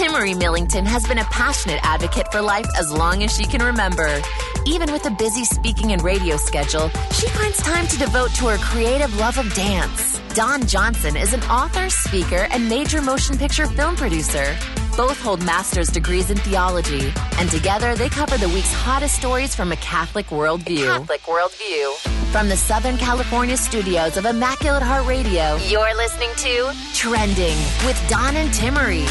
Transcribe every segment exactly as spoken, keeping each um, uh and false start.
Timory Millington has been a passionate advocate for life as long as she can remember. Even with a busy speaking and radio schedule, she finds time to devote to her creative love of dance. Dawn Johnson is an author, speaker, and major motion picture film producer. Both hold master's degrees in theology, and together they cover the week's hottest stories from a Catholic worldview. A Catholic worldview. From the Southern California studios of Immaculate Heart Radio, you're listening to Trending with Dawn and Timory.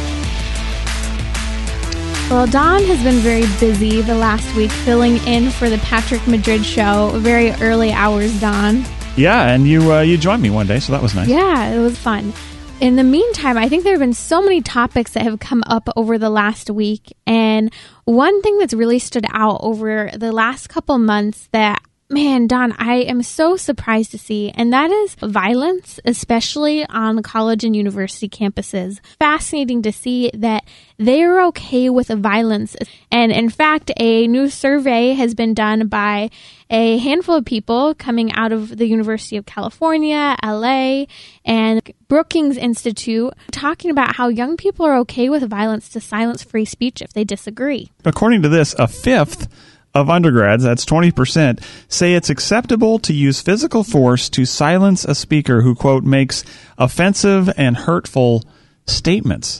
Well, Dawn has been very busy the last week filling in for the Patrick Madrid show. Very early hours, Dawn. Yeah, and you uh, you joined me one day, so that was nice. Yeah, it was fun. In the meantime, I think there have been so many topics that have come up over the last week. And one thing that's really stood out over the last couple months that, man, Dawn, I am so surprised to see, and that is violence, especially on college and university campuses. Fascinating to see that they're okay with violence. And in fact, a new survey has been done by a handful of people coming out of the University of California, L A, and Brookings Institute, talking about how young people are okay with violence to silence free speech if they disagree. According to this, a fifth of undergrads, that's twenty percent, say it's acceptable to use physical force to silence a speaker who, quote, makes offensive and hurtful statements.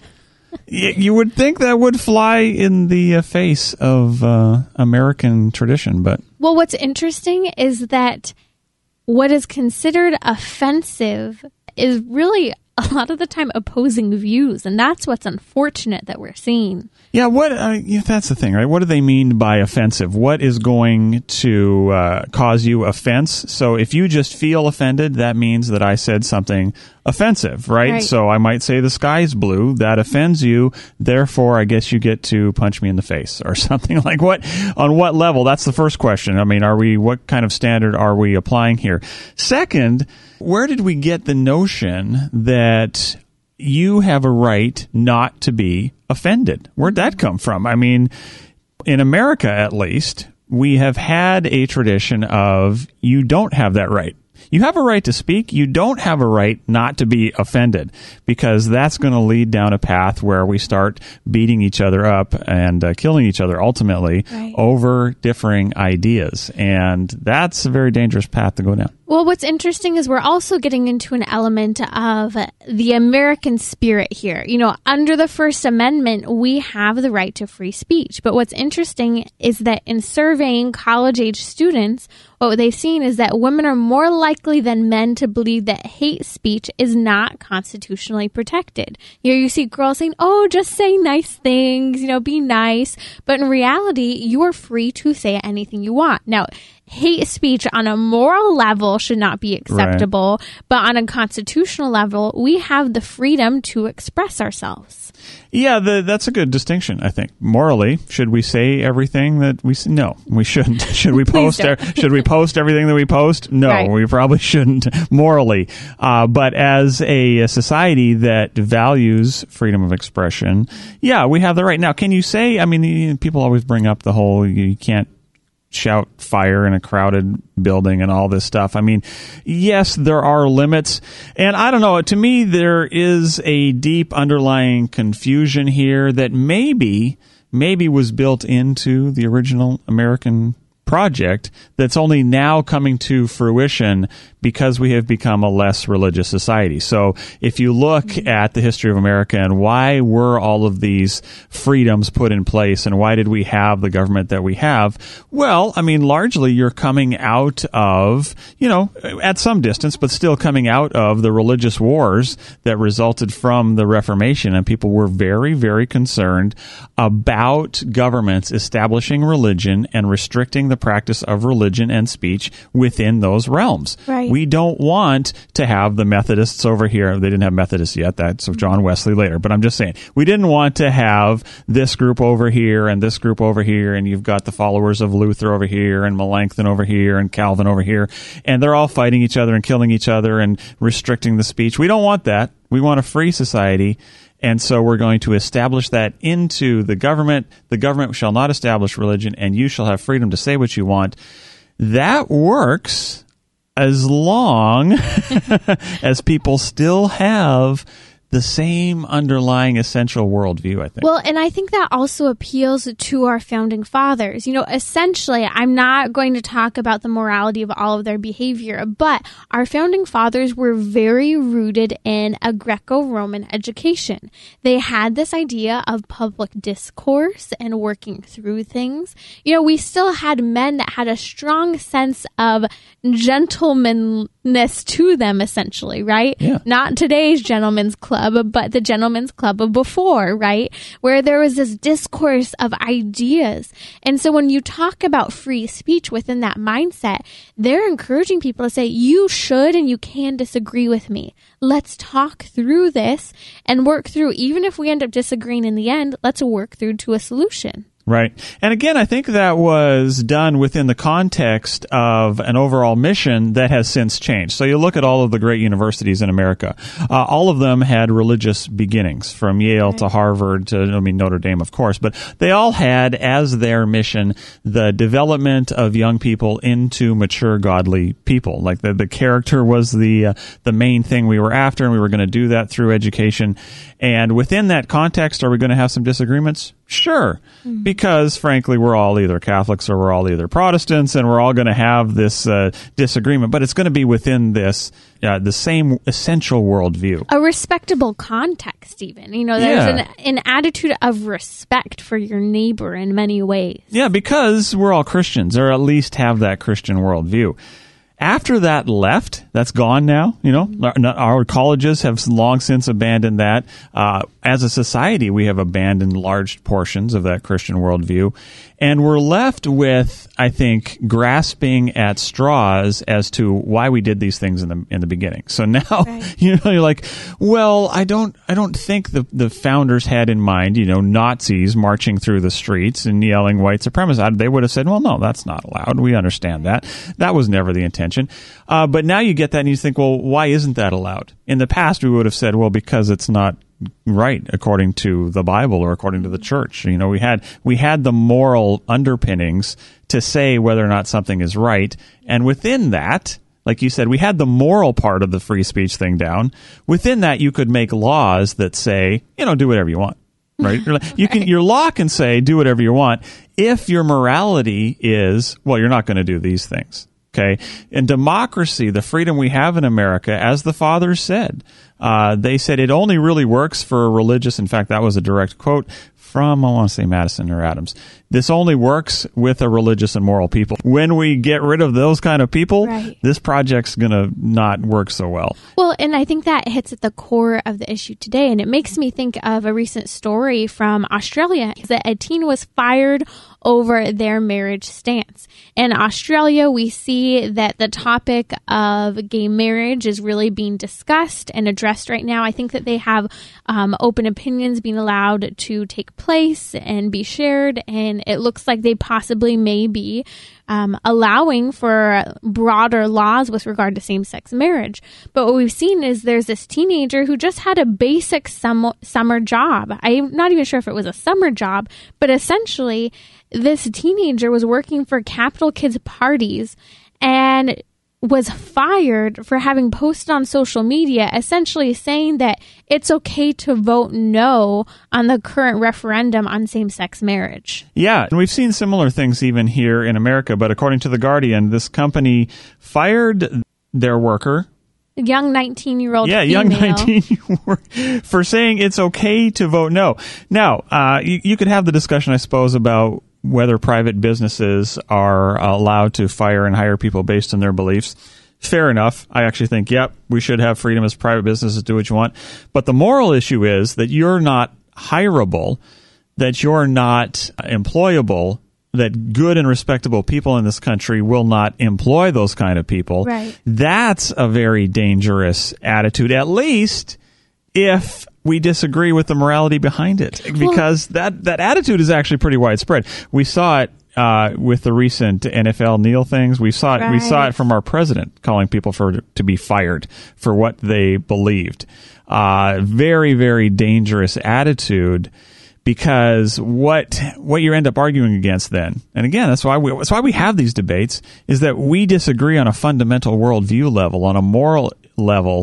You would think that would fly in the face of uh, American tradition, but... Well, what's interesting is that what is considered offensive is really a lot of the time opposing views, and that's what's unfortunate that we're seeing. Yeah, what? Uh, yeah, that's the thing, right? What do they mean by offensive? What is going to uh, cause you offense? So if you just feel offended, that means that I said something offensive, right? Right. So I might say the sky's blue. That offends you. Therefore, I guess you get to punch me in the face or something like what? On what level? That's the first question. I mean, are we? What kind of standard are we applying here? Second, where did we get the notion that you have a right not to be offended? Where'd that come from? I mean, in America, at least, we have had a tradition of you don't have that right. You have a right to speak. You don't have a right not to be offended, because that's going to lead down a path where we start beating each other up and uh, killing each other ultimately Right. over differing ideas. And that's a very dangerous path to go down. Well, what's interesting is we're also getting into an element of the American spirit here. You know, under the First Amendment, we have the right to free speech. But what's interesting is that in surveying college-age students, what they've seen is that women are more likely than men to believe that hate speech is not constitutionally protected. You know, you see girls saying, oh, just say nice things, you know, be nice. But in reality, you are free to say anything you want. Now, hate speech on a moral level should not be acceptable, right. But on a constitutional level, we have the freedom to express ourselves. Yeah, the, that's a good distinction, I think. Morally, should we say everything that we say? No, we shouldn't. Should we post er, Should we post everything that we post? No, right. We probably shouldn't morally. Uh, but as a, a society that values freedom of expression, yeah, we have the right. Now, can you say, I mean, people always bring up the whole, you can't shout fire in a crowded building and all this stuff. I mean, yes, there are limits. And I don't know, to me, there is a deep underlying confusion here that maybe, maybe was built into the original American project that's only now coming to fruition because we have become a less religious society. So if you look at the history of America and why were all of these freedoms put in place and why did we have the government that we have? Well, I mean, largely you're coming out of, you know, at some distance, but still coming out of the religious wars that resulted from the Reformation. And people were very, very concerned about governments establishing religion and restricting the practice of religion and speech within those realms. Right. We don't want to have the Methodists over here. They didn't have Methodists yet. That's John Wesley later. But I'm just saying, we didn't want to have this group over here and this group over here, and you've got the followers of Luther over here and Melanchthon over here and Calvin over here, and they're all fighting each other and killing each other and restricting the speech. We don't want that. We want a free society. And so we're going to establish that into the government. The government shall not establish religion, and you shall have freedom to say what you want. That works as long as people still have the same underlying essential worldview, I think. Well, and I think that also appeals to our founding fathers. You know, essentially, I'm not going to talk about the morality of all of their behavior, but our founding fathers were very rooted in a Greco-Roman education. They had this idea of public discourse and working through things. You know, we still had men that had a strong sense of gentlemanness to them, essentially, right? Yeah. Not today's gentleman's club, but the gentleman's club of before, right? Where there was this discourse of ideas. And so when you talk about free speech within that mindset, they're encouraging people to say, you should and you can disagree with me. Let's talk through this and work through, even if we end up disagreeing in the end, let's work through to a solution. Right. And again, I think that was done within the context of an overall mission that has since changed. So you look at all of the great universities in America. Uh, all of them had religious beginnings, from Yale right. to Harvard to, I mean, Notre Dame, of course. But they all had as their mission the development of young people into mature, godly people. Like the, the character was the, uh, the main thing we were after, and we were going to do that through education. And within that context, are we going to have some disagreements? Sure. Mm-hmm. Because, frankly, we're all either Catholics or we're all either Protestants, and we're all going to have this uh, disagreement. But it's going to be within this, uh, the same essential worldview. A respectable context, even. You know, there's yeah. an, an attitude of respect for your neighbor in many ways. Yeah, because we're all Christians, or at least have that Christian worldview. After that left, that's gone now. You know, our, our colleges have long since abandoned that. Uh, as a society, we have abandoned large portions of that Christian worldview. And we're left with, I think, grasping at straws as to why we did these things in the in the beginning. So now, right. you know, you're like, well, I don't, I don't think the the founders had in mind, you know, Nazis marching through the streets and yelling white supremacy. They would have said, well, no, that's not allowed. We understand that. That was never the intention. Uh, but now you get that and you think, well, why isn't that allowed? In the past, we would have said, well, because it's not right according to the Bible or according to the church. You know, we had we had the moral underpinnings to say whether or not something is right. And within that, like you said, we had the moral part of the free speech thing down. Within that, you could make laws that say, you know, do whatever you want. Right? You can, your law can say, do whatever you want, if your morality is, well, you're not going to do these things. Okay. In democracy, the freedom we have in America, as the fathers said, uh, they said it only really works for a religious. In fact, that was a direct quote from, I want to say Madison or Adams. This only works with a religious and moral people. When we get rid of those kind of people, right. this project's going to not work so well. Well, and I think that hits at the core of the issue today. And it makes me think of a recent story from Australia that a teen was fired over their marriage stance. In Australia, we see that the topic of gay marriage is really being discussed and addressed right now. I think that they have um, open opinions being allowed to take place and be shared, and it looks like they possibly may be um, allowing for broader laws with regard to same-sex marriage. But what we've seen is there's this teenager who just had a basic sum- summer job. I'm not even sure if it was a summer job, but essentially this teenager was working for Capital Kids Parties and was fired for having posted on social media essentially saying that it's okay to vote no on the current referendum on same-sex marriage. Yeah, and we've seen similar things even here in America, but according to The Guardian, this company fired their worker, young nineteen-year-old yeah, female. young nineteen-year-old for saying it's okay to vote no. Now, uh, you, you could have the discussion, I suppose, about whether private businesses are allowed to fire and hire people based on their beliefs. Fair enough. I actually think, yep, we should have freedom as private businesses, do what you want. But the moral issue is that you're not hireable, that you're not employable, that good and respectable people in this country will not employ those kind of people. Right. That's a very dangerous attitude, at least if we disagree with the morality behind it, because well, that, that attitude is actually pretty widespread. We saw it uh, with the recent N F L kneel things. We saw it. Right. We saw it from our president calling people for to be fired for what they believed. Uh, very, very dangerous attitude. Because what what you end up arguing against then, and again, that's why we that's why we have these debates, is that we disagree on a fundamental worldview level, on a moral level,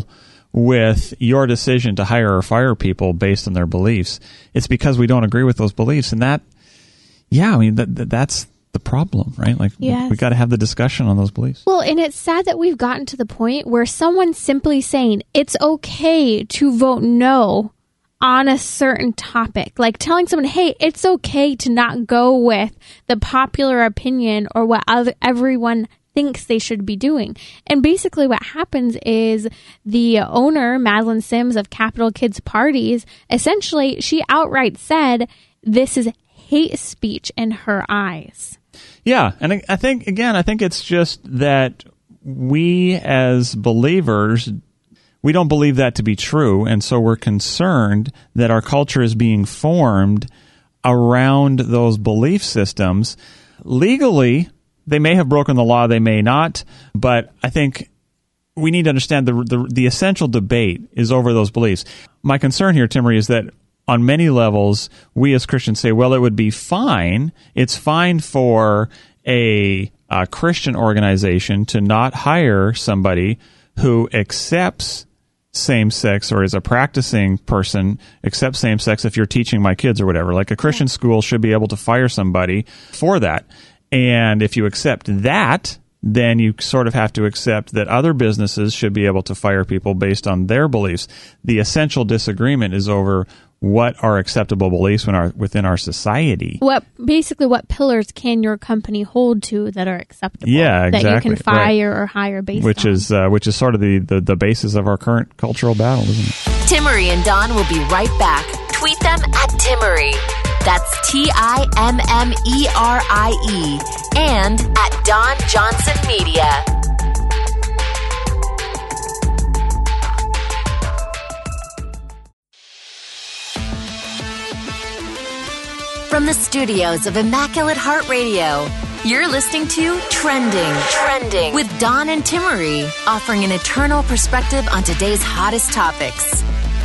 with your decision to hire or fire people based on their beliefs. It's because we don't agree with those beliefs. And that, yeah, I mean, that, that that's the problem, right? Like, yes. we, we got to have the discussion on those beliefs. Well, and it's sad that we've gotten to the point where someone's simply saying it's okay to vote no on a certain topic. Like telling someone, hey, it's okay to not go with the popular opinion or what other, everyone thinks they should be doing. And basically what happens is the owner, Madeline Sims of Capital Kids Parties, essentially she outright said this is hate speech in her eyes. Yeah. And I, I think, again, I think it's just that we as believers, we don't believe that to be true. And so we're concerned that our culture is being formed around those belief systems. Legally, they may have broken the law, they may not, but I think we need to understand the, the the essential debate is over those beliefs. My concern here, Timmerie, is that on many levels, we as Christians say, well, it would be fine. It's fine for a, a Christian organization to not hire somebody who accepts same-sex or is a practicing person, accepts same-sex if you're teaching my kids or whatever. Like a Christian school should be able to fire somebody for that. And if you accept that, then you sort of have to accept that other businesses should be able to fire people based on their beliefs. The essential disagreement is over what are acceptable beliefs within our, within our society. What basically what pillars can your company hold to that are acceptable? Yeah, exactly. That you can fire right. or hire based which on. Is, uh, which is sort of the, the, the basis of our current cultural battle, isn't it? Timmerie and Don will be right back. Tweet them at Timmerie. That's T I M M E R I E. And at Don Johnson Media. From the studios of Immaculate Heart Radio, you're listening to Trending, Trending with Don and Timmerie, offering an eternal perspective on today's hottest topics.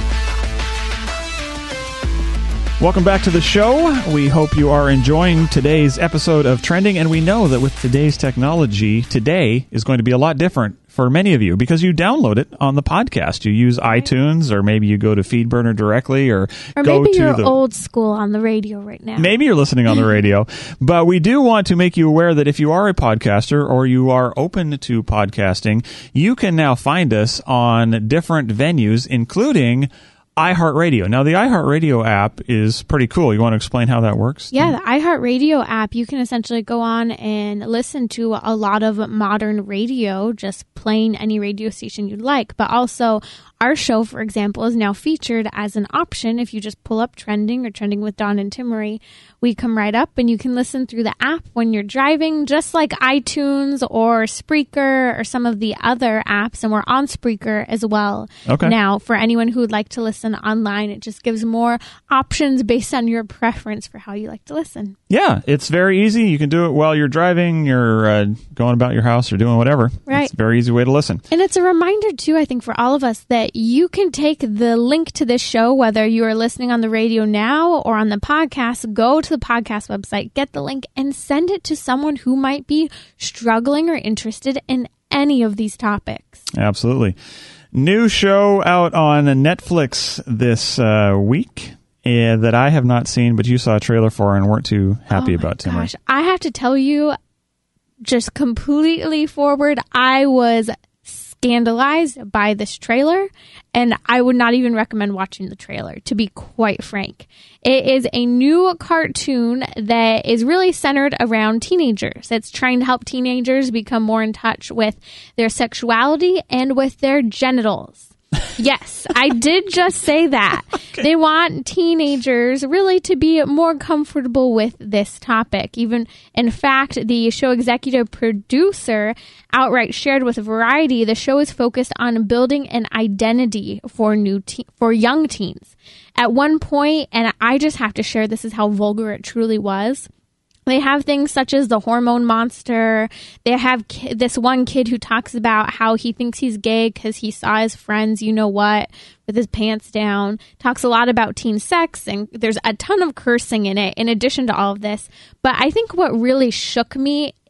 Welcome back to the show. We hope you are enjoying today's episode of Trending, and we know that with today's technology, today is going to be a lot different for many of you because you download it on the podcast. You use right. iTunes, or maybe you go to FeedBurner directly, or, or go maybe to you're the old school on the radio right now. Maybe you're listening on the radio, but we do want to make you aware that if you are a podcaster or you are open to podcasting, you can now find us on different venues, including iHeartRadio. Now, the iHeartRadio app is pretty cool. You want to explain how that works? Yeah, the iHeartRadio app, you can essentially go on and listen to a lot of modern radio, just playing any radio station you'd like. But also, our show, for example, is now featured as an option. If you just pull up Trending or Trending with Don and Timmerie, we come right up and you can listen through the app when you're driving, just like iTunes or Spreaker or some of the other apps. And we're on Spreaker as well. Okay. Now, for anyone who would like to listen online, it just gives more options based on your preference for how you like to listen. Yeah, it's very easy. You can do it while you're driving, you're uh, going about your house, or doing whatever. Right. It's a very easy way to listen. And it's a reminder, too, I think, for all of us that you can take the link to this show, whether you are listening on the radio now or on the podcast, go to the podcast website, get the link, and send it to someone who might be struggling or interested in any of these topics. Absolutely. New show out on Netflix this uh, week uh, that I have not seen, but you saw a trailer for and weren't too happy oh about, Timmerie. Gosh, I have to tell you, just completely forward, I was scandalized by this trailer, and I would not even recommend watching the trailer, to be quite frank. It is a new cartoon that is really centered around teenagers. It's trying to help teenagers become more in touch with their sexuality and with their genitals. Yes, I did just say that. Okay. They want teenagers really to be more comfortable with this topic. Even, in fact, the show executive producer outright shared with Variety, the show is focused on building an identity for new te- for young teens. At one point, and I just have to share, this is how vulgar it truly was. They have things such as the hormone monster. They have ki- this one kid who talks about how he thinks he's gay because he saw his friends, you know what, with his pants down. Talks a lot about teen sex, and there's a ton of cursing in it in addition to all of this. But I think what really shook me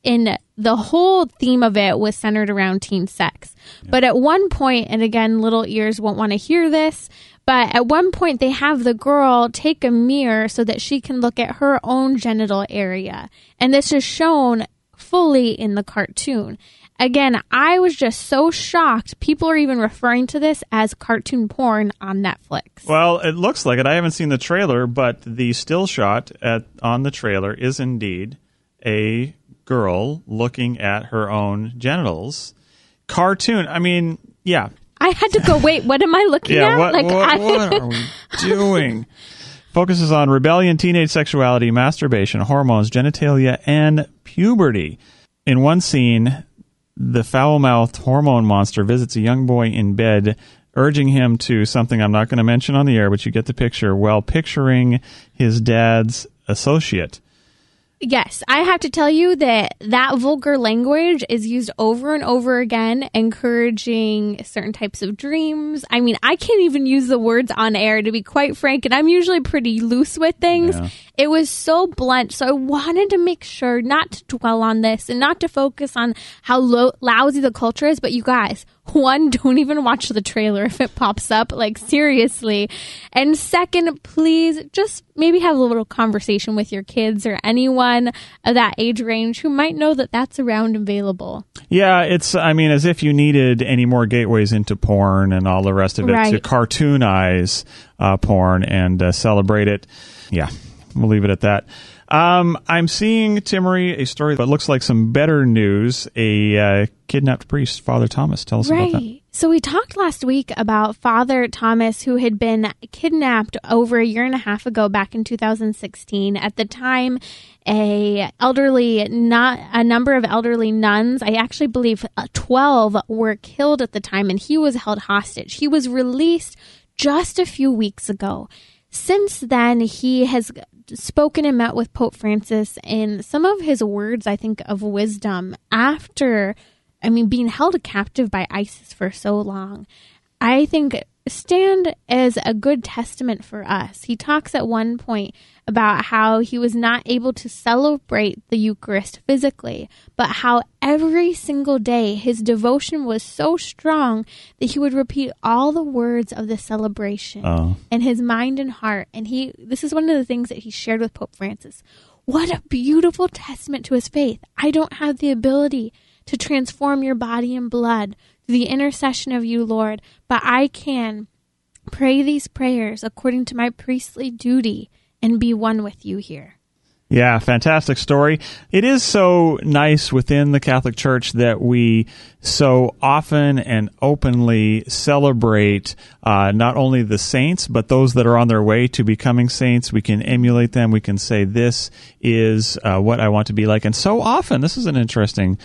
in the whole theme of it was centered around teen sex. Yeah. But at one point, and again, little ears won't want to hear this, but at one point they have the girl take a mirror so that she can look at her own genital area. And this is shown fully in the cartoon. Again, I was just so shocked. People are even referring to this as cartoon porn on Netflix. Well, it looks like it. I haven't seen the trailer, but the still shot at on the trailer is indeed a girl looking at her own genitals. Cartoon. I mean, yeah. I had to go, wait, what am I looking yeah, at? What, like, what, I- what are we doing? Focuses on rebellion, teenage sexuality, masturbation, hormones, genitalia, and puberty. In one scene, the foul-mouthed hormone monster visits a young boy in bed, urging him to something I'm not going to mention on the air, but you get the picture, while picturing his dad's associate. Yes, I have to tell you that that vulgar language is used over and over again, encouraging certain types of dreams. I mean, I can't even use the words on air, to be quite frank, and I'm usually pretty loose with things. Yeah. It was so blunt, so I wanted to make sure not to dwell on this and not to focus on how lo- lousy the culture is, but you guys, one, don't even watch the trailer if it pops up, like seriously. And second, please just maybe have a little conversation with your kids or anyone of that age range who might know that that's around available. Yeah, it's, I mean, as if you needed any more gateways into porn and all the rest of it right. to cartoonize uh, porn and uh, celebrate it. Yeah, we'll leave it at that. Um, I'm seeing, Timmerie, a story that looks like some better news. A uh, kidnapped priest, Father Thomas. Tell us right. about that. So we talked last week about Father Thomas, who had been kidnapped over a year and a half ago, back in two thousand sixteen. At the time, a elderly, not a number of elderly nuns, I actually believe twelve, were killed at the time, and he was held hostage. He was released just a few weeks ago. Since then, he has spoken and met with Pope Francis, and some of his words, I think, of wisdom after, I mean, being held captive by ISIS for so long, I think stand as a good testament for us. He talks at one point about how he was not able to celebrate the Eucharist physically, but how every single day his devotion was so strong that he would repeat all the words of the celebration oh. in his mind and heart. And he, this is one of the things that he shared with Pope Francis. What a beautiful testament to his faith. I don't have the ability to transform your body and blood through the intercession of you, Lord, but I can pray these prayers according to my priestly duty and be one with you here. Yeah, fantastic story. It is so nice within the Catholic Church that we so often and openly celebrate uh, not only the saints, but those that are on their way to becoming saints. We can emulate them. We can say, this is uh, what I want to be like. And so often, this is an interesting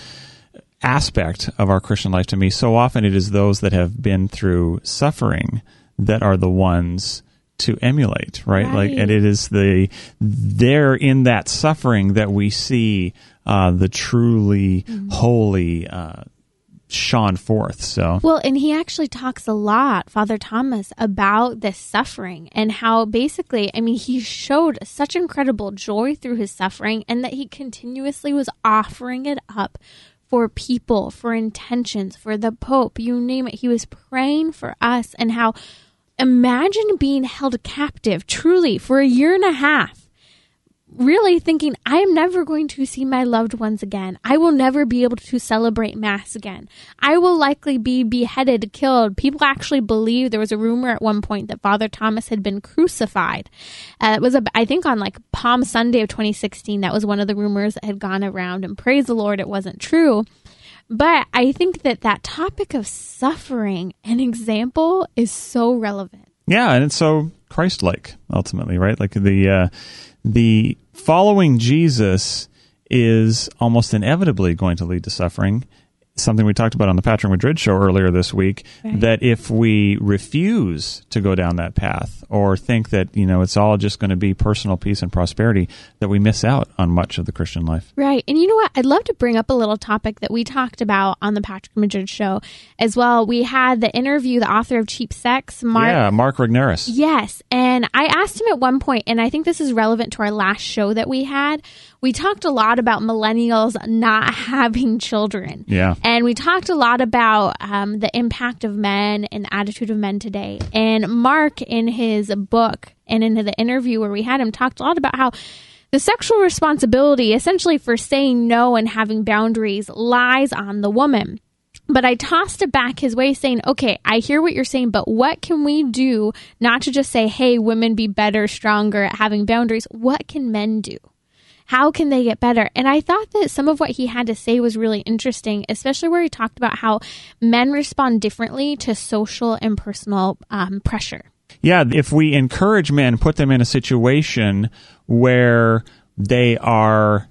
aspect of our Christian life to me. So often it is those that have been through suffering that are the ones to emulate, right? right? Like, and it is the there in that suffering that we see uh, the truly mm-hmm. holy uh, shone forth. So well, and he actually talks a lot, Father Thomas, about this suffering and how basically, I mean, he showed such incredible joy through his suffering, and that he continuously was offering it up for people, for intentions, for the Pope, you name it. He was praying for us, and how imagine being held captive truly for a year and a half, really thinking, I am never going to see my loved ones again. I will never be able to celebrate Mass again. I will likely be beheaded, killed. People actually believe, there was a rumor at one point that Father Thomas had been crucified. Uh, it was, a, I think, on like Palm Sunday of twenty sixteen. That was one of the rumors that had gone around, and praise the Lord, it wasn't true. But I think that that topic of suffering and example is so relevant. Yeah, and it's so Christ-like, ultimately, right? Like the uh, the following Jesus is almost inevitably going to lead to suffering. Something we talked about on the Patrick Madrid show earlier this week, right. That if we refuse to go down that path or think that, you know, it's all just going to be personal peace and prosperity, that we miss out on much of the Christian life. Right. And you know what? I'd love to bring up a little topic that we talked about on the Patrick Madrid show as well. We had the interview, the author of Cheap Sex, Mark. Yeah, Mark Regnerus. Yes. And And I asked him at one point, and I think this is relevant to our last show that we had. We talked a lot about millennials not having children. Yeah. And we talked a lot about um, the impact of men and the attitude of men today. And Mark, in his book and in the interview where we had him, talked a lot about how the sexual responsibility, essentially for saying no and having boundaries, lies on the woman. But I tossed it back his way saying, okay, I hear what you're saying, but what can we do not to just say, hey, women be better, stronger at having boundaries? What can men do? How can they get better? And I thought that some of what he had to say was really interesting, especially where he talked about how men respond differently to social and personal um, pressure. Yeah, if we encourage men, put them in a situation where they are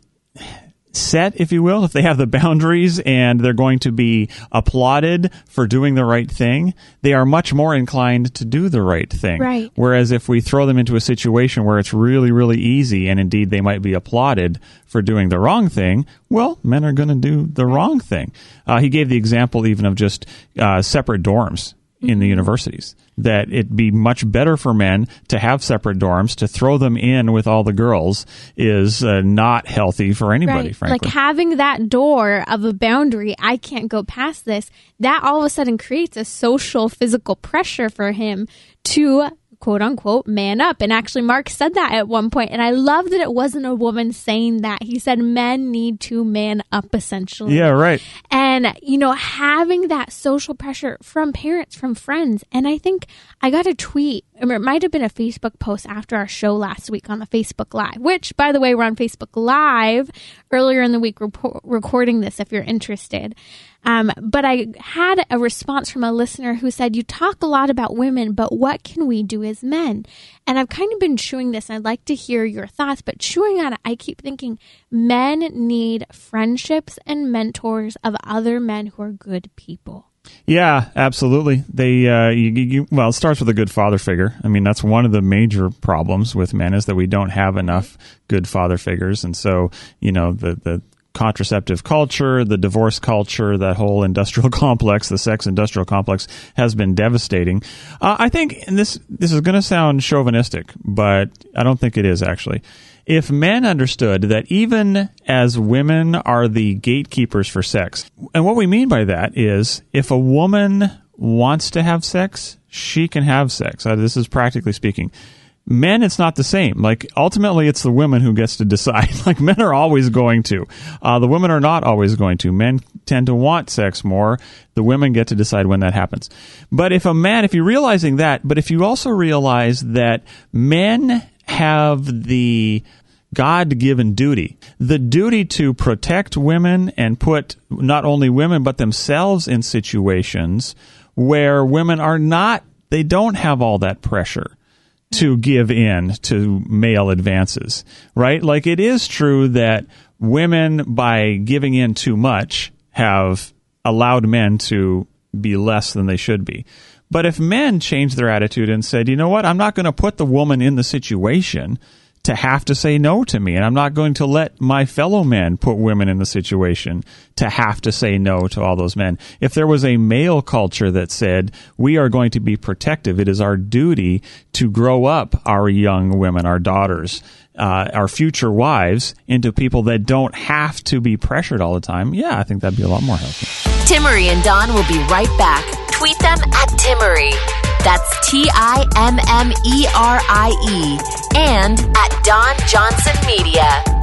set, if you will, if they have the boundaries and they're going to be applauded for doing the right thing, they are much more inclined to do the right thing. Right. Whereas if we throw them into a situation where it's really, really easy and indeed they might be applauded for doing the wrong thing, well, men are going to do the wrong thing. Uh, he gave the example even of just uh, separate dorms in the universities, that it'd be much better for men to have separate dorms. To throw them in with all the girls is uh, not healthy for anybody, right. frankly. Like having that door of a boundary, I can't go past this, that all of a sudden creates a social, physical pressure for him to, quote unquote, man up. And actually, Mark said that at one point, and I love that it wasn't a woman saying that. He said men need to man up, essentially. Yeah, right. And, you know, having that social pressure from parents, from friends. And I think I got a tweet, or it might have been a Facebook post after our show last week on the Facebook Live, which, by the way, we're on Facebook Live earlier in the week rep- recording this if you're interested. Um, but I had a response from a listener who said, you talk a lot about women, but what can we do as men? And I've kind of been chewing this, and I'd like to hear your thoughts, but chewing on it, I keep thinking men need friendships and mentors of other men who are good people. Yeah, absolutely. They, uh, you, you, well, it starts with a good father figure. I mean, that's one of the major problems with men is that we don't have enough good father figures. And so, you know, the, the, contraceptive culture, the divorce culture, that whole industrial complex, the sex industrial complex has been devastating. Uh, I think, and this this is going to sound chauvinistic, but I don't think it is actually. If men understood that even as women are the gatekeepers for sex, and what we mean by that is if a woman wants to have sex, she can have sex. Uh, this is practically speaking. Men, it's not the same. Like, ultimately, it's the women who gets to decide. Like, men are always going to. Uh, the women are not always going to. Men tend to want sex more. The women get to decide when that happens. But if a man, if you're realizing that, but if you also realize that men have the God-given duty, the duty to protect women and put not only women, but themselves in situations where women are not, they don't have all that pressure to give in to male advances, right? Like, it is true that women, by giving in too much, have allowed men to be less than they should be. But if men changed their attitude and said, you know what, I'm not going to put the woman in the situation to have to say no to me, and I'm not going to let my fellow men put women in the situation to have to say no to all those men. If there was a male culture that said, we are going to be protective, it is our duty to grow up our young women, our daughters, uh, our future wives, into people that don't have to be pressured all the time, yeah, I think that'd be a lot more healthy. Timmerie and Don will be right back. Tweet them at Timmerie. That's T I M M E R I E. And at Don Johnson Media.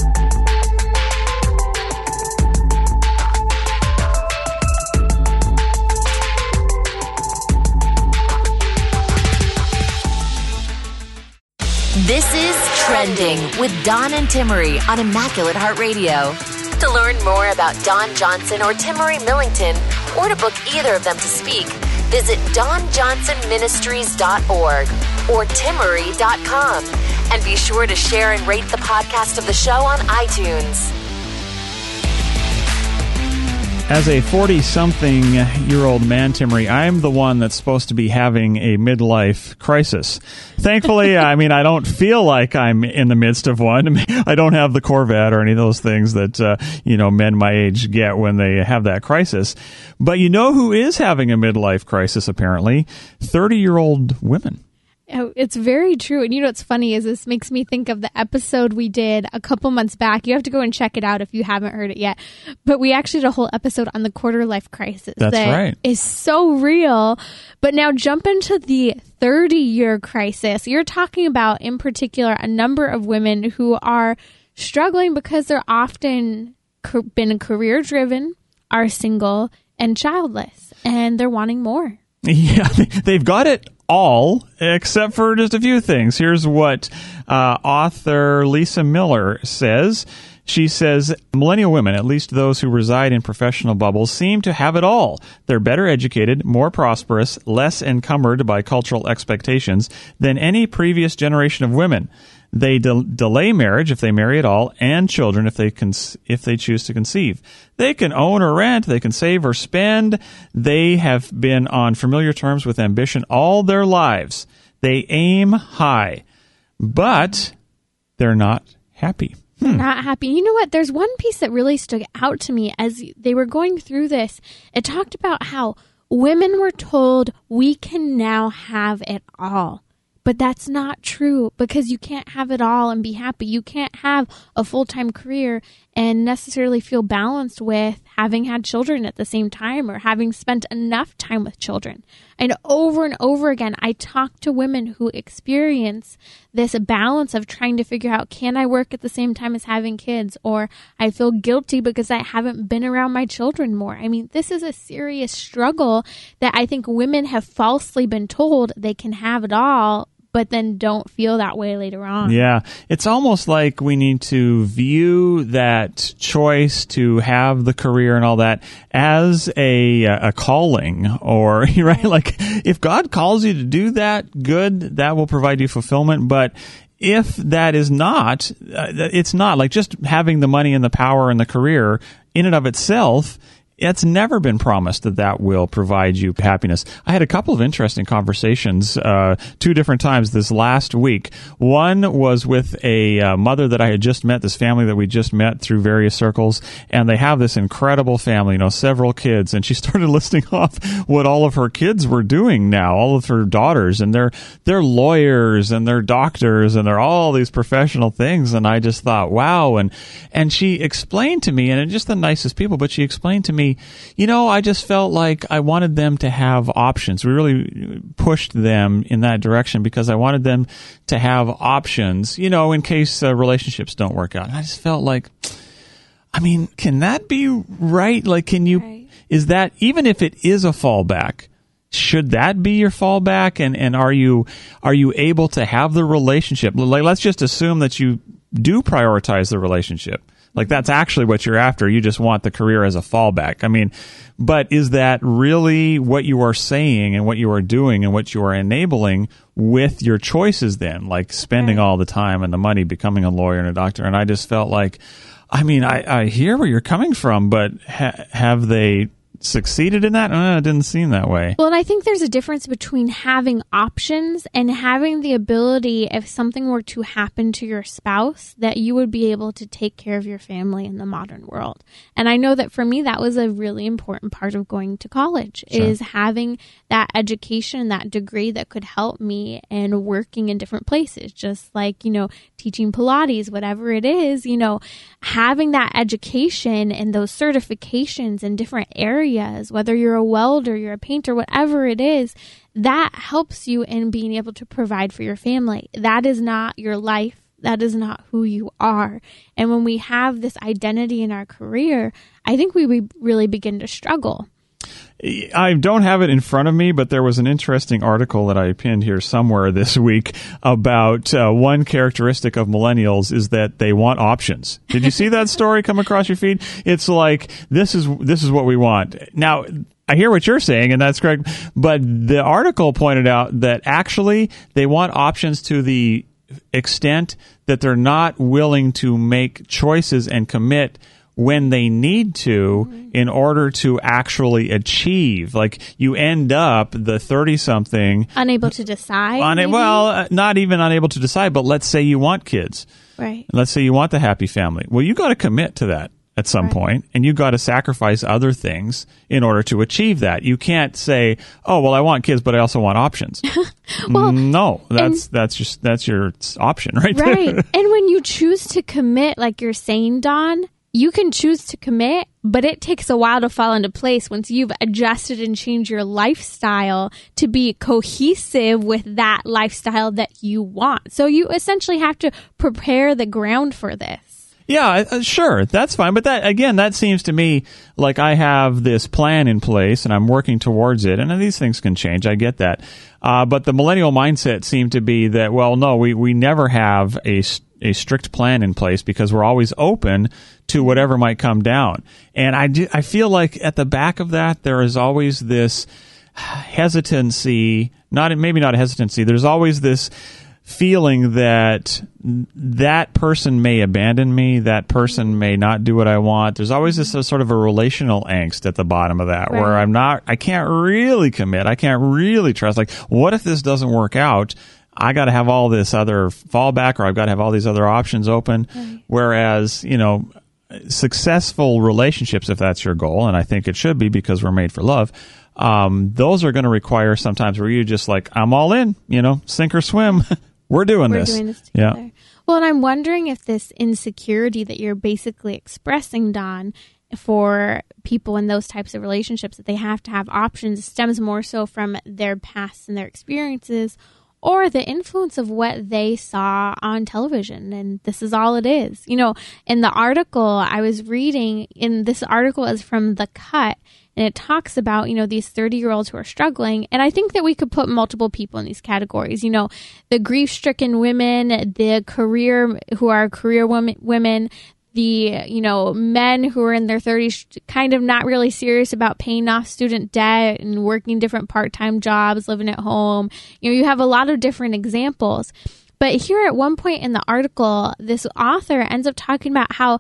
This is Trending with Don and Timmerie on Immaculate Heart Radio. To learn more about Don Johnson or Timmerie Millington, or to book either of them to speak, visit don johnson ministries dot org or timmerie dot com. And be sure to share and rate the podcast of the show on iTunes. As a forty-something-year-old man, Timmerie, I'm the one that's supposed to be having a midlife crisis. Thankfully, I mean, I don't feel like I'm in the midst of one. I don't have the Corvette or any of those things that, uh, you know, men my age get when they have that crisis. But you know who is having a midlife crisis, apparently? thirty-year-old women. It's very true. And you know what's funny is this makes me think of the episode we did a couple months back. You have to go and check it out if you haven't heard it yet. But we actually did a whole episode on the quarter life crisis. That's that right. is so real. But now jump into the thirty-year crisis. You're talking about, in particular, a number of women who are struggling because they're often co- been career-driven, are single, and childless. And they're wanting more. Yeah, they've got it all except for just a few things. Here's what uh, author Lisa Miller says. She says, millennial women, at least those who reside in professional bubbles, seem to have it all. They're better educated, more prosperous, less encumbered by cultural expectations than any previous generation of women. They de- delay marriage if they marry at all, and children if they con- if they choose to conceive. They can own or rent. They can save or spend. They have been on familiar terms with ambition all their lives. They aim high, but they're not happy. Hmm. Not happy. You know what? There's one piece that really stood out to me as they were going through this. It talked about how women were told we can now have it all. But that's not true, because you can't have it all and be happy. You can't have a full-time career and necessarily feel balanced with having had children at the same time or having spent enough time with children. And over and over again, I talk to women who experience this balance of trying to figure out, can I work at the same time as having kids? Or I feel guilty because I haven't been around my children more. I mean, this is a serious struggle that I think women have falsely been told they can have it all, but then don't feel that way later on. Yeah. It's almost like we need to view that choice to have the career and all that as a a calling, or, right? Like, if God calls you to do that, good, that will provide you fulfillment. But if that is not, uh, it's not like just having the money and the power and the career in and of itself. It's never been promised that that will provide you happiness. I had a couple of interesting conversations uh, two different times this last week. One was with a uh, mother that I had just met, this family that we just met through various circles, and they have this incredible family, you know, several kids, and she started listing off what all of her kids were doing now, all of her daughters, and they're they're lawyers and they're doctors and they're all these professional things, and I just thought, wow. And and she explained to me, and they're just the nicest people, but she explained to me, you know, I just felt like I wanted them to have options. We really pushed them in that direction because I wanted them to have options, you know, in case uh, relationships don't work out. And I just felt like, I mean, can that be right? Like, can you, right. Is that, even if it is a fallback, should that be your fallback? And, and are you, are you able to have the relationship? Like, let's just assume that you do prioritize the relationship. Like, that's actually what you're after. You just want the career as a fallback. I mean, but is that really what you are saying and what you are doing and what you are enabling with your choices then? Like spending all the time and the money, becoming a lawyer and a doctor. And I just felt like, I mean, I, I hear where you're coming from, but ha- have they succeeded in that? Uh, it didn't seem that way. Well, and I think there's a difference between having options and having the ability, if something were to happen to your spouse, that you would be able to take care of your family in the modern world. And I know that for me, that was a really important part of going to college, sure. is having that education, that degree that could help me and working in different places, just like, you know, teaching Pilates, whatever it is, you know, having that education and those certifications in different areas, whether you're a welder, you're a painter, whatever it is, that helps you in being able to provide for your family. That is not your life. That is not who you are. And when we have this identity in our career, I think we really begin to struggle. I don't have it in front of me, but there was an interesting article that I pinned here somewhere this week about uh, one characteristic of millennials is that they want options. Did you see that story come across your feed? It's like, this is this is what we want. Now, I hear what you're saying, and that's correct, but the article pointed out that actually they want options to the extent that they're not willing to make choices and commit when they need to mm-hmm. in order to actually achieve. Like, you end up, the thirty-something... Unable to decide? Una- well, uh, not even unable to decide, but let's say you want kids. Right. Let's say you want the happy family. Well, you got to commit to that. at some right. point, and you've got to sacrifice other things in order to achieve that. You can't say, "Oh, well, I want kids, but I also want options." well, no, that's and, that's just that's your option, right? Right. There. And when you choose to commit, like you're saying, Don, you can choose to commit, but it takes a while to fall into place once you've adjusted and changed your lifestyle to be cohesive with that lifestyle that you want. So you essentially have to prepare the ground for this. Yeah, uh, sure, that's fine. But that again, that seems to me like I have this plan in place and I'm working towards it. And these things can change. I get that. Uh, but the millennial mindset seemed to be that, well, no, we, we never have a, a strict plan in place because we're always open to whatever might come down. And I do, I feel like at the back of that, there is always this hesitancy, not maybe not a hesitancy. There's always this feeling that that person may abandon me, that person may not do what I want. There's always this uh, sort of a relational angst at the bottom of that, right. where I'm not, I can't really commit. I can't really trust. Like, what if this doesn't work out? I got to have all this other fallback, or I've got to have all these other options open. Right. Whereas, you know, successful relationships, if that's your goal, and I think it should be because we're made for love, um, those are going to require sometimes where you just like, I'm all in, you know, sink or swim. We're doing We're this. doing this together. Yeah. Well, and I'm wondering if this insecurity that you're basically expressing, Don, for people in those types of relationships, that they have to have options, stems more so from their past and their experiences, or the influence of what they saw on television. And this is all it is. You know, in the article I was reading, in this article is from The Cut, and it talks about, you know, these thirty-year-olds who are struggling. And I think that we could put multiple people in these categories. You know, the grief-stricken women, the career, who are career women, women, the, you know, men who are in their thirties, kind of not really serious about paying off student debt and working different part-time jobs, living at home. You know, you have a lot of different examples. But here at one point in the article, this author ends up talking about how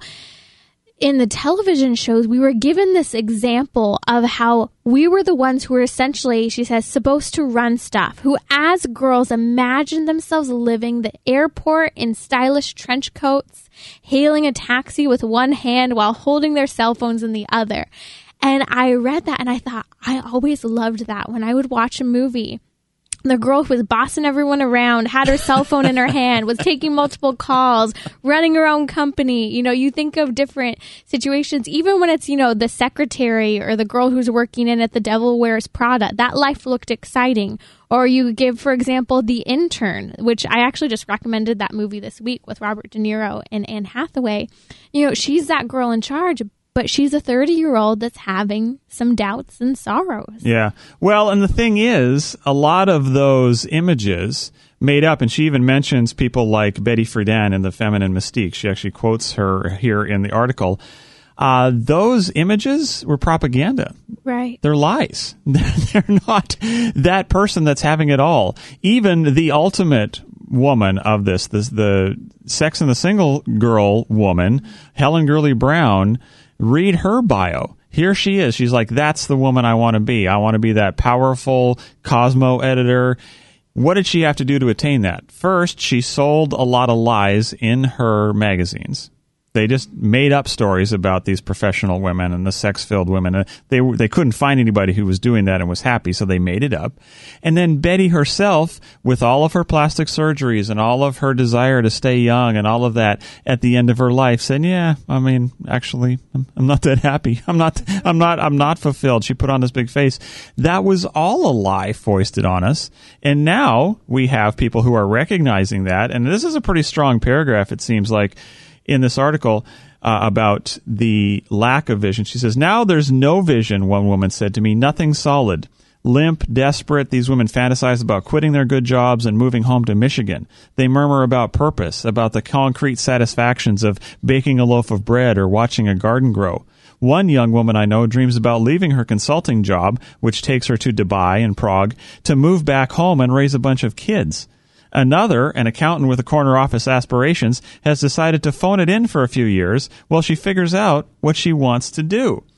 in the television shows, we were given this example of how we were the ones who were essentially, she says, supposed to run stuff, who as girls imagined themselves living the airport in stylish trench coats, hailing a taxi with one hand while holding their cell phones in the other. And I read that and I thought, I always loved that. When I would watch a movie, the girl who was bossing everyone around, had her cell phone in her hand, was taking multiple calls, running her own company. You know, you think of different situations, even when it's, you know, the secretary or the girl who's working in at the Devil Wears Prada. That life looked exciting. Or you give, for example, The Intern, which I actually just recommended that movie this week with Robert De Niro and Anne Hathaway. You know, she's that girl in charge, but she's a thirty-year-old that's having some doubts and sorrows. Yeah. Well, and the thing is, a lot of those images made up, and she even mentions people like Betty Friedan in The Feminine Mystique. She actually quotes her here in the article. Uh, those images were propaganda. Right. They're lies. They're not that person that's having it all. Even the ultimate woman of this, this the Sex and the Single Girl woman, Helen Gurley Brown, read her bio. Here she is. She's like, that's the woman I want to be. I want to be that powerful Cosmo editor. What did she have to do to attain that? First, she sold a lot of lies in her magazines. They just made up stories about these professional women and the sex-filled women. They they couldn't find anybody who was doing that and was happy, so they made it up. And then Betty herself, with all of her plastic surgeries and all of her desire to stay young and all of that, at the end of her life, said, "Yeah, I mean, actually, I'm, I'm not that happy. I'm not. I'm not. I'm not fulfilled." She put on this big face. That was all a lie foisted on us. And now we have people who are recognizing that. And this is a pretty strong paragraph, it seems like, in this article uh, about the lack of vision. She says, "Now there's no vision," one woman said to me, "nothing solid. Limp, desperate, these women fantasize about quitting their good jobs and moving home to Michigan. They murmur about purpose, about the concrete satisfactions of baking a loaf of bread or watching a garden grow. One young woman I know dreams about leaving her consulting job, which takes her to Dubai and Prague, to move back home and raise a bunch of kids. Another, an accountant with a corner office aspirations, has decided to phone it in for a few years while she figures out what she wants to do."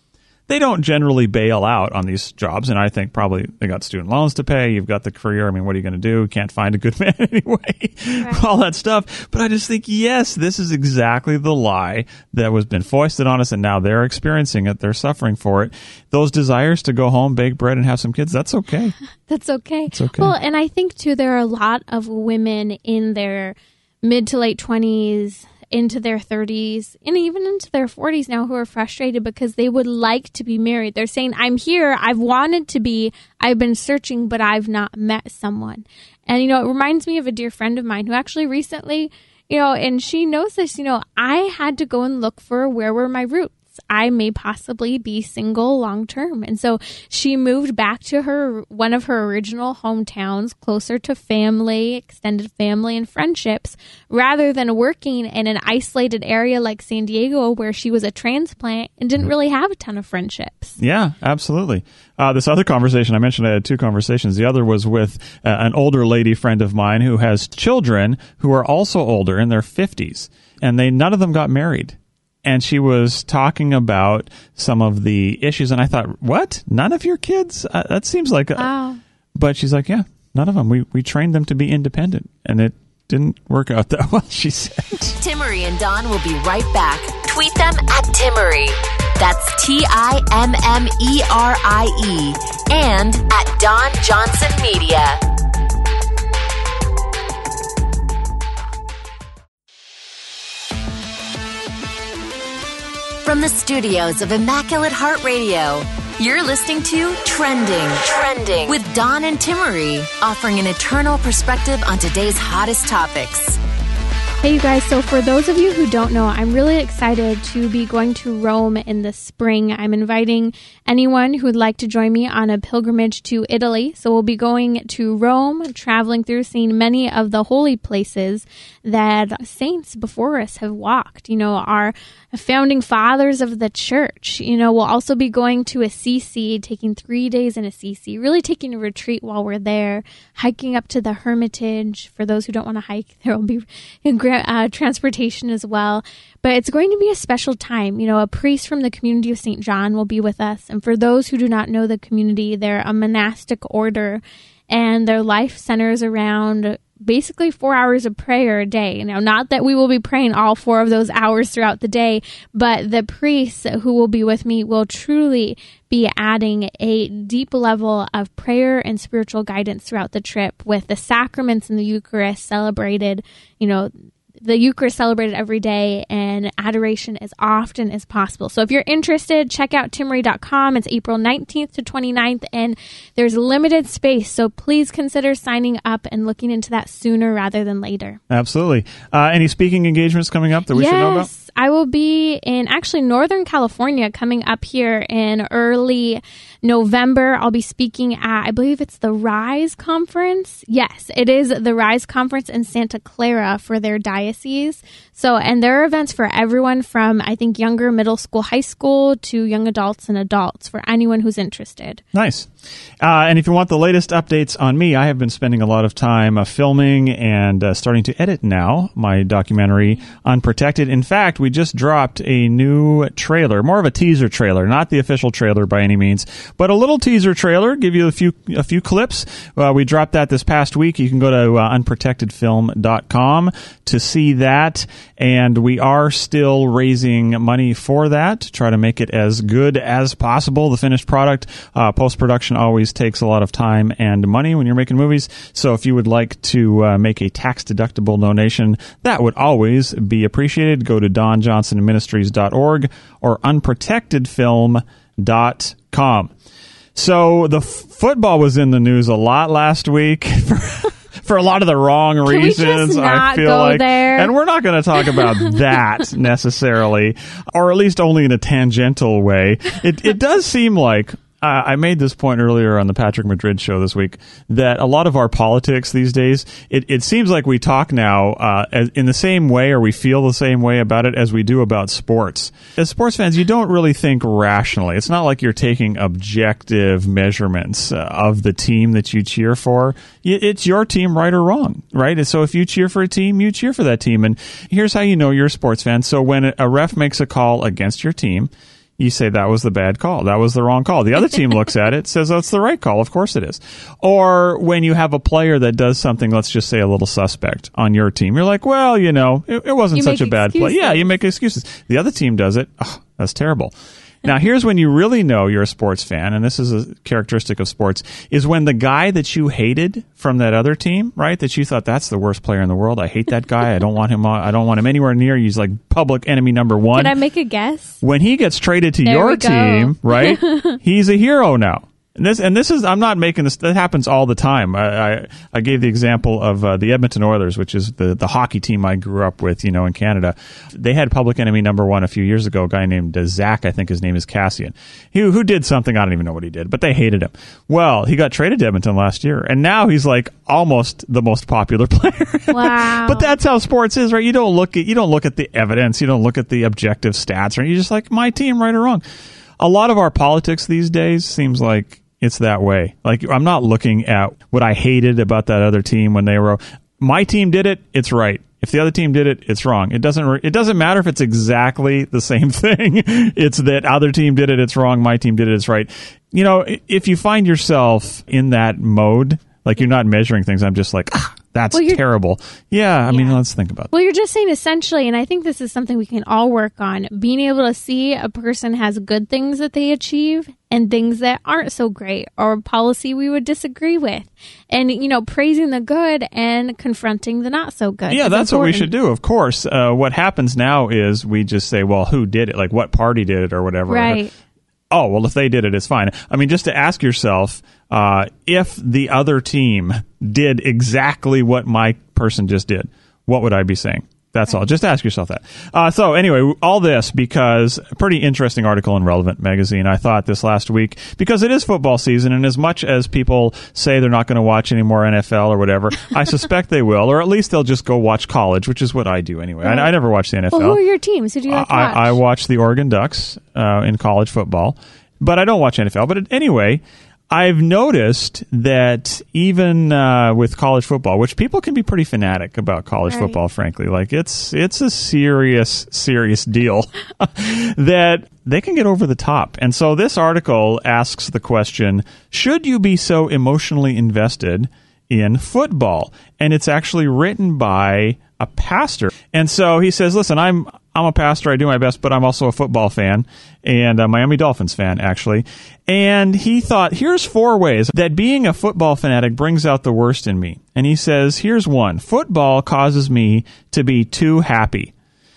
they don't generally bail out on these jobs. And I think probably they got student loans to pay. You've got the career. I mean, what are you going to do? Can't find a good man anyway. Right. All that stuff. But I just think, yes, this is exactly the lie that was been foisted on us, and now they're experiencing it. They're suffering for it. Those desires to go home, bake bread, and have some kids, that's okay. That's okay. It's okay. Well, and I think, too, there are a lot of women in their mid to late twenties, into their thirties, and even into their forties now who are frustrated because they would like to be married. They're saying, I'm here, I've wanted to be, I've been searching, but I've not met someone. And, you know, it reminds me of a dear friend of mine who actually recently, you know, and she knows this, you know, I had to go and look for where were my roots. I may possibly be single long term. And so she moved back to her one of her original hometowns, closer to family, extended family and friendships, rather than working in an isolated area like San Diego where she was a transplant and didn't really have a ton of friendships. Yeah, absolutely. Uh, this other conversation, I mentioned I had two conversations. The other was with uh, an older lady friend of mine who has children who are also older, in their fifties, and they none of them got married. And she was talking about some of the issues, and I thought, what? None of your kids? Uh, that seems like... A, wow. But she's like, yeah, none of them. We, we trained them to be independent, and it didn't work out that well, she said. Timmerie and Dawn will be right back. Tweet them at Timmerie. That's T I M M E R I E. And at Dawn Johnson Media. From the studios of Immaculate Heart Radio, you're listening to Trending, Trending with Dawn and Timmerie, offering an eternal perspective on today's hottest topics. Hey, you guys. So for those of you who don't know, I'm really excited to be going to Rome in the spring. I'm inviting anyone who would like to join me on a pilgrimage to Italy. So we'll be going to Rome, traveling through, seeing many of the holy places that saints before us have walked. You know, our founding fathers of the church. You know, we'll also be going to Assisi, taking three days in Assisi, really taking a retreat while we're there, hiking up to the Hermitage. For those who don't want to hike, there will be uh, transportation as well. But it's going to be a special time. You know, a priest from the community of Saint John will be with us. And for those who do not know the community, they're a monastic order, and their life centers around basically four hours of prayer a day. Now, not that we will be praying all four of those hours throughout the day, but the priests who will be with me will truly be adding a deep level of prayer and spiritual guidance throughout the trip, with the sacraments and the Eucharist celebrated, you know, the Eucharist celebrated every day, and adoration as often as possible. So if you're interested, check out timmerie dot com. It's April nineteenth to twenty-ninth, and there's limited space. So please consider signing up and looking into that sooner rather than later. Absolutely. Uh, any speaking engagements coming up that we yes, should know about? I will be in actually Northern California coming up here in early November. I'll be speaking at, I believe it's the Rise Conference. Yes, it is the Rise Conference in Santa Clara for their diocese. So, and there are events for everyone from, I think, younger middle school, high school to young adults and adults for anyone who's interested. Nice. Uh, and if you want the latest updates on me, I have been spending a lot of time uh, filming and uh, starting to edit now my documentary, Unprotected. In fact, we just dropped a new trailer, more of a teaser trailer, not the official trailer by any means, but a little teaser trailer, give you a few a few clips. Uh, we dropped that this past week. You can go to uh, unprotected film dot com to see that. And we are still raising money for that to try to make it as good as possible. The finished product, uh, post-production always takes a lot of time and money when you're making movies. So if you would like to uh, make a tax-deductible donation, that would always be appreciated. Go to don johnson ministries dot org or unprotected film dot com. So the f- football was in the news a lot last week for, for a lot of the wrong Can reasons. We just not I feel go like, there? And we're not going to talk about that necessarily, or at least only in a tangential way. It it does seem like. Uh, I made this point earlier on the Patrick Madrid show this week that a lot of our politics these days, it, it seems like we talk now uh, as, in the same way, or we feel the same way about it as we do about sports. As sports fans, you don't really think rationally. It's not like you're taking objective measurements uh, of the team that you cheer for. It's your team, right or wrong, right? And so if you cheer for a team, you cheer for that team. And here's how you know you're a sports fan. So when a ref makes a call against your team, you say that was the bad call. That was the wrong call. The other team looks at it, says, oh, it's the right call. Of course it is. Or when you have a player that does something, let's just say a little suspect on your team, you're like, well, you know, it, it wasn't you such a bad play. Yeah, you make excuses. The other team does it. Oh, that's terrible. Now, here's when you really know you're a sports fan, and this is a characteristic of sports, is when the guy that you hated from that other team, right, that you thought, that's the worst player in the world. I hate that guy. I don't want him on, I don't want him anywhere near. He's like public enemy number one. Can I make a guess? When he gets traded to there your team, right, he's a hero now. And this, and this is, I'm not making this, that happens all the time. I, I, I gave the example of uh, the Edmonton Oilers, which is the, the hockey team I grew up with, you know, in Canada. They had public enemy number one a few years ago, a guy named uh, Zach, I think his name is Cassian, he, who did something, I don't even know what he did, but they hated him. Well, he got traded to Edmonton last year, and now he's like almost the most popular player. Wow. But that's how sports is, right? You don't look at, you don't look at the evidence, you don't look at the objective stats, right? You're just like, my team, right or wrong. A lot of our politics these days seems like it's that way. Like, I'm not looking at what I hated about that other team when they were, my team did it, it's right. If the other team did it, it's wrong. It doesn't, it doesn't matter if it's exactly the same thing. It's that other team did it, it's wrong. My team did it, it's right. You know, if you find yourself in that mode, like you're not measuring things, I'm just like, ah, that's well, terrible. Yeah, I yeah. mean, let's think about it. Well, you're just saying essentially, and I think this is something we can all work on, being able to see a person has good things that they achieve and things that aren't so great, or policy we would disagree with. And, you know, praising the good and confronting the not so good. Yeah, that's important. What we should do, of course. Uh, what happens now is we just say, well, who did it? Like, what party did it or whatever. Right. Oh, well, if they did it, it's fine. I mean, just to ask yourself, uh, if the other team did exactly what my person just did, what would I be saying? That's all. Just ask yourself that. Uh, so anyway, all this because a pretty interesting article in Relevant magazine, I thought, this last week, because it is football season, and as much as people say they're not going to watch any more N F L or whatever, I suspect they will, or at least they'll just go watch college, which is what I do anyway. Right. I, I never watch the N F L. Well, who are your teams? Who do you like to watch? I, I watch the Oregon Ducks uh, in college football, but I don't watch N F L. But anyway, I've noticed that even uh, with college football, which people can be pretty fanatic about college right. football, frankly, like it's it's a serious, serious deal, that they can get over the top. And so this article asks the question, should you be so emotionally invested in football? And it's actually written by a pastor. And so he says, listen, I'm I'm a pastor, I do my best, but I'm also a football fan, and a Miami Dolphins fan, actually. And he thought, here's four ways that being a football fanatic brings out the worst in me. And he says, here's one. Football causes me to be too happy.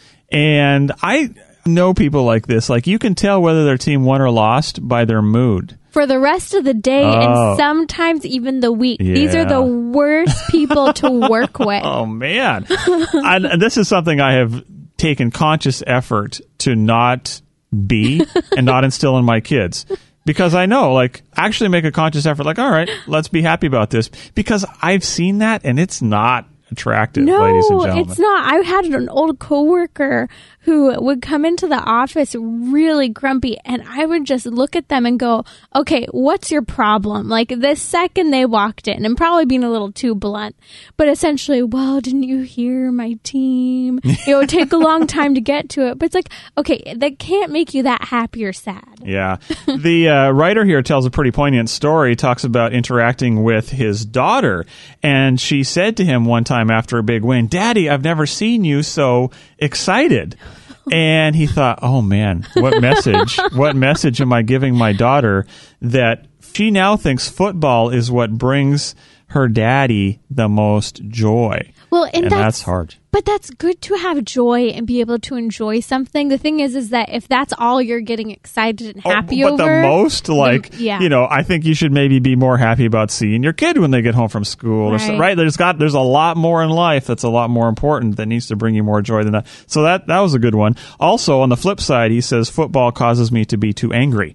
And I know people like this. Like, you can tell whether their team won or lost by their mood. For the rest of the day, oh. and sometimes even the week. Yeah. These are the worst people to work with. Oh, man. And this is something I have taken conscious effort to not be and not instill in my kids. Because I know, like, actually make a conscious effort, like, all right, let's be happy about this. Because I've seen that, and it's not attractive, no, ladies and gentlemen. It's not. I had an old coworker who would come into the office really grumpy, and I would just look at them and go, okay, what's your problem? Like, the second they walked in, and probably being a little too blunt, but essentially, well, didn't you hear my team? It would take a long time to get to it, but it's like, okay, that can't make you that happy or sad. Yeah. The uh, writer here tells a pretty poignant story, talks about interacting with his daughter, and she said to him one time after a big win, Daddy, I've never seen you so excited. And he thought, oh man, what message, what message am I giving my daughter that she now thinks football is what brings her daddy the most joy. Well, and, and that's, that's hard. But that's good to have joy and be able to enjoy something. The thing is, is that if that's all you're getting excited and happy oh, but over. But the most, like, the, yeah. you know, I think you should maybe be more happy about seeing your kid when they get home from school. Right. Or so, right? There's got there's a lot more in life that's a lot more important that needs to bring you more joy than that. So that that was a good one. Also, on the flip side, he says football causes me to be too angry.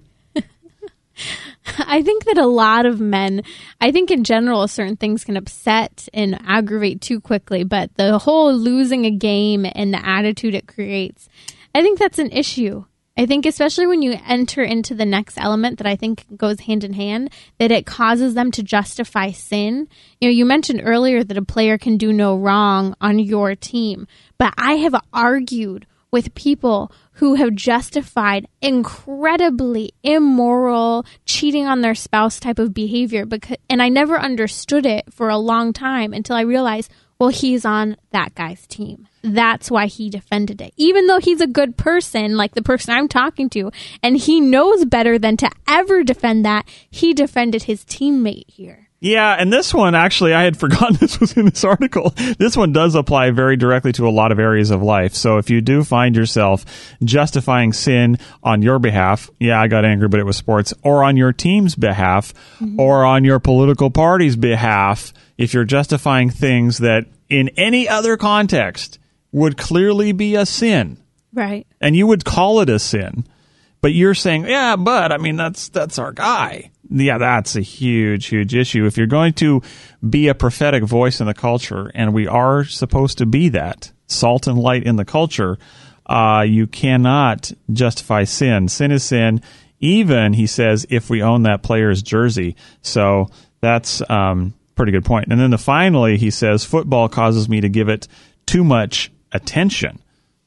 I think that a lot of men, I think in general, certain things can upset and aggravate too quickly, but the whole losing a game and the attitude it creates, I think that's an issue. I think especially when you enter into the next element that I think goes hand in hand, that it causes them to justify sin. You know, you mentioned earlier that a player can do no wrong on your team, but I have argued with people who have justified incredibly immoral, cheating on their spouse type of behavior. Because, and I never understood it for a long time until I realized, well, he's on that guy's team. That's why he defended it. Even though he's a good person, like the person I'm talking to, and he knows better than to ever defend that, he defended his teammate here. Yeah, and this one, actually, I had forgotten this was in this article. This one does apply very directly to a lot of areas of life. So if you do find yourself justifying sin on your behalf, yeah, I got angry, but it was sports, or on your team's behalf, mm-hmm. or on your political party's behalf, if you're justifying things that in any other context would clearly be a sin. Right. And you would call it a sin. But you're saying, yeah, but, I mean, that's that's our guy. Yeah, that's a huge, huge issue. If you're going to be a prophetic voice in the culture, and we are supposed to be that, salt and light in the culture, uh, you cannot justify sin. Sin is sin, even, he says, if we own that player's jersey. So that's um pretty good point. And then the, finally, he says, football causes me to give it too much attention.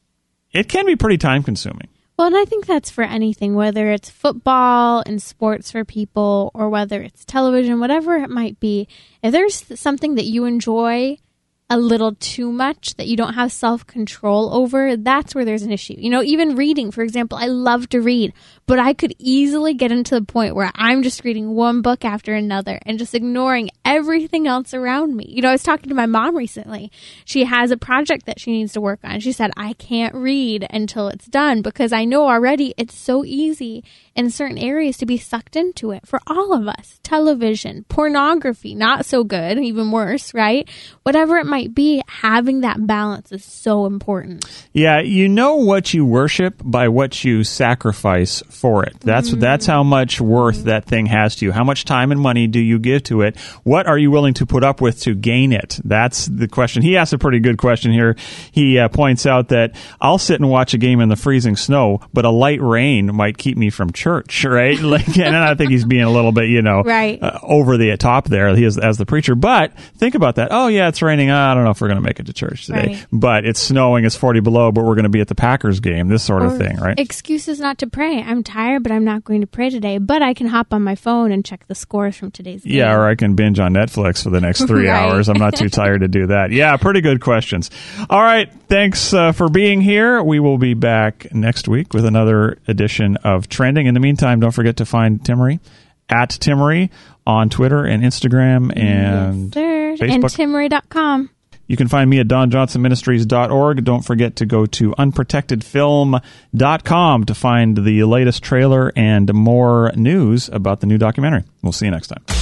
It can be pretty time-consuming. Well, and I think that's for anything, whether it's football and sports for people or whether it's television, whatever it might be. If there's something that you enjoy a little too much that you don't have self-control over, that's where there's an issue. You know, even reading, for example, I love to read, but I could easily get into the point where I'm just reading one book after another and just ignoring everything else around me. You know, I was talking to my mom recently. She has a project that she needs to work on. She said, I can't read until it's done because I know already it's so easy in certain areas to be sucked into it for all of us. Television, pornography, not so good, even worse, right? Whatever it might be, having that balance is so important. Yeah, you know what you worship by what you sacrifice for it. That's mm-hmm. that's how much worth mm-hmm. that thing has to you. How much time and money do you give to it? What are you willing to put up with to gain it? That's the question. He asks a pretty good question here. He uh, points out that I'll sit and watch a game in the freezing snow, but a light rain might keep me from church, right? Like, and I think he's being a little bit, you know, right. uh, over the top there. He is as the preacher. But think about that. Oh, yeah, it's raining. I don't know if we're going to make it to church today. Right. But it's snowing. It's forty below, but we're going to be at the Packers game. This sort of or thing, right? Excuses not to pray. I'm tired, but I'm not going to pray today. But I can hop on my phone and check the scores from today's game. Yeah, or I can binge on Netflix for the next three right. hours. I'm not too tired to do that. Yeah, pretty good questions. All right. Thanks uh, for being here. We will be back next week with another edition of Trending. In the meantime, don't forget to find Timmerie at Timmerie on Twitter and Instagram and yes, Facebook. And Timmerie dot com. You can find me at don johnson ministries dot org. Don't forget to go to unprotected film dot com to find the latest trailer and more news about the new documentary. We'll see you next time.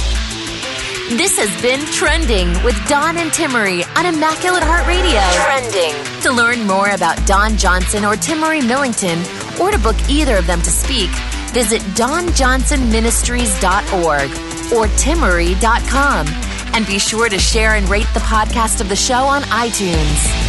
This has been Trending with Don and Timmerie on Immaculate Heart Radio. Trending. To learn more about Don Johnson or Timmerie Millington, or to book either of them to speak, visit don johnson ministries dot org or timmerie dot com. And be sure to share and rate the podcast of the show on iTunes.